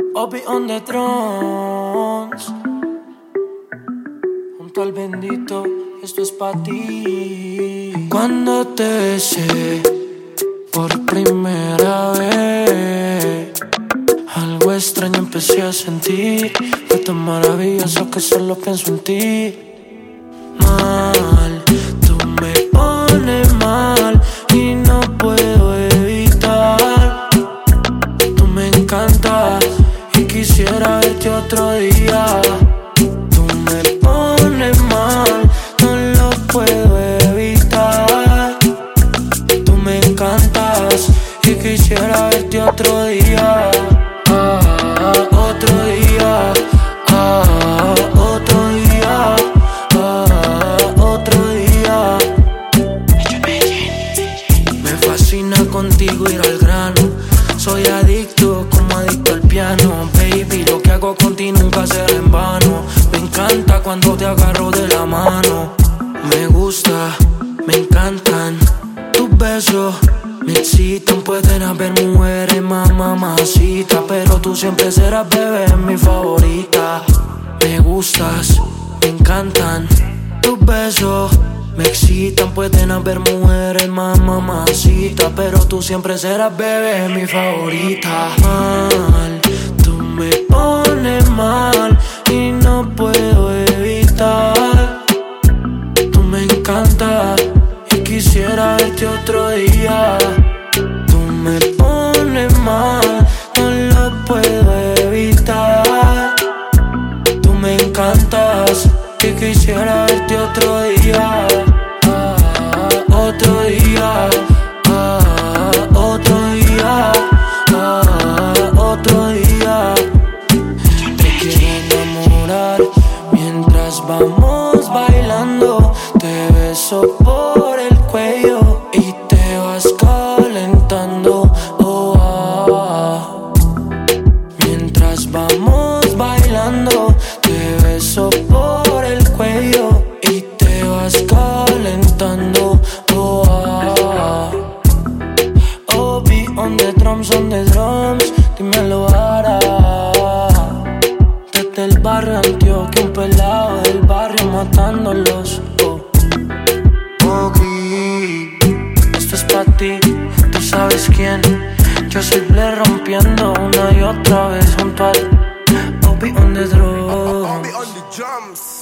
Obi on the thrones, junto al bendito, esto es pa' ti. Cuando te besé por primera vez, algo extraño empecé a sentir. Fue tan maravilloso que solo pienso en ti. Mal, tú me pones mal y no puedo evitar. Tú me encantas y quisiera verte otro día. Tú me pones mal, no lo puedo evitar. Tú me encantas y quisiera verte otro día. Otro día, otro día, otro día. Me fascina contigo ir al grano. Soy adicto como adicto al piano. Baby, lo que hago contigo nunca será en vano. Me encanta cuando te agarro de la mano. Me gusta, me encantan tus besos. Me excitan, pueden haber mujeres más mamacita, pero tú siempre serás, bebé, mi favorita. Me gustas, me encantan tus besos. Me excitan, pueden haber mujeres más mamacita, pero tú siempre serás, bebé, mi favorita. Mal, tú me pones mal y no puedo evitar. Tú me encantas y quisiera verte otro día. Tú me pones mal, no lo puedo evitar. Tú me encantas y quisiera verte otro día. Otro día, otro día, otro día. Te quiero enamorar mientras vamos bailando. Te beso por el cuello y te vas calentando. Mientras vamos bailando, te beso por el cuello y te vas calentando. Obi on the drums, dímelo ahora. Desde el barrio Antioquia, un pelado del barrio matándolos. Esto es pa' ti, tú sabes quién. Yo soy Blair rompiendo una y otra vez junto al Obi on the drums.